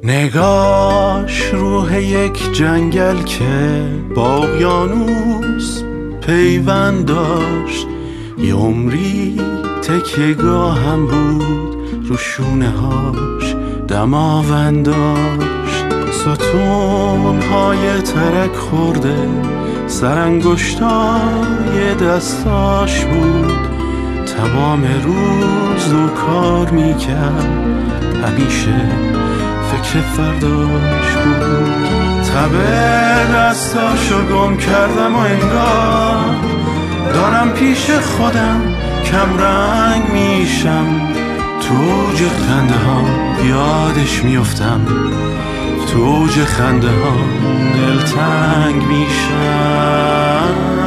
نگاش روح یک جنگل که با اقیانوس پیوند داشت، یه عمری تکیه‌گاه هم بود، رو شونه هاش دماوند داشت. ستون‌های ترک خورده سرانگشتای دستاش بود، تمام روز و کار میکرد، همیشه فکر فرداش بود. تبه دستاشو گم کردم و انگار دارم پیش خودم کم رنگ میشم، تو اوج خنده ها یادش میفتم، تو اوج خنده ها دلتنگ میشم.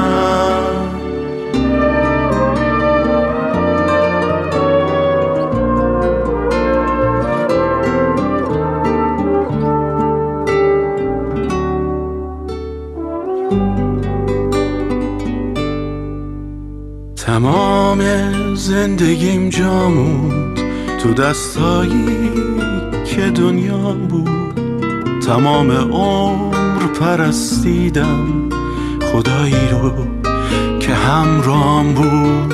تمام زندگیم جامود تو دستایی که دنیا بود، تمام عمر پرستیدم خدایی رو که همراهم بود.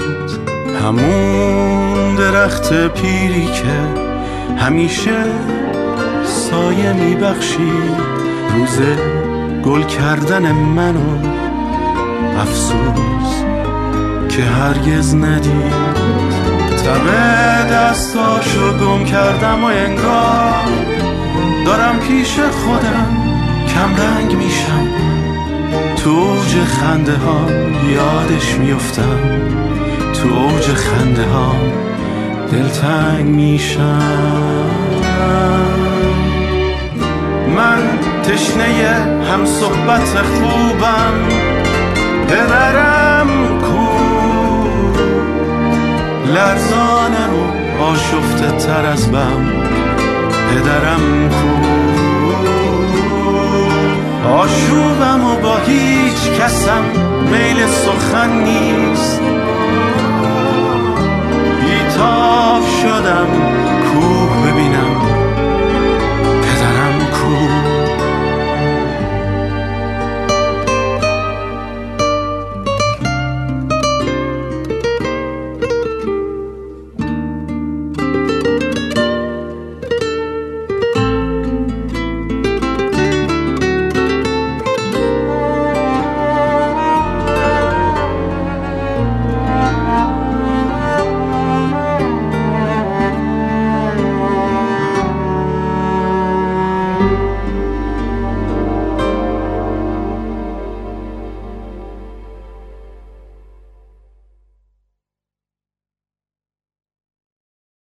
همون درخت پیری که همیشه سایه میبخشید روز گل کردن منو، افسوس که هرگز ندید. تبه دستاشو گم کردم و انگار دارم پیش خودم کم رنگ میشم، تو اوج خنده ها یادش میفتم، تو اوج خنده ها دلتنگ میشم. من تشنه هم صحبت خوبم، پدرم لرزان رو آشفته تر از بم، پدرم کو آشوبم و با هیچ کسم میل سخن نیست، بیتاب شدم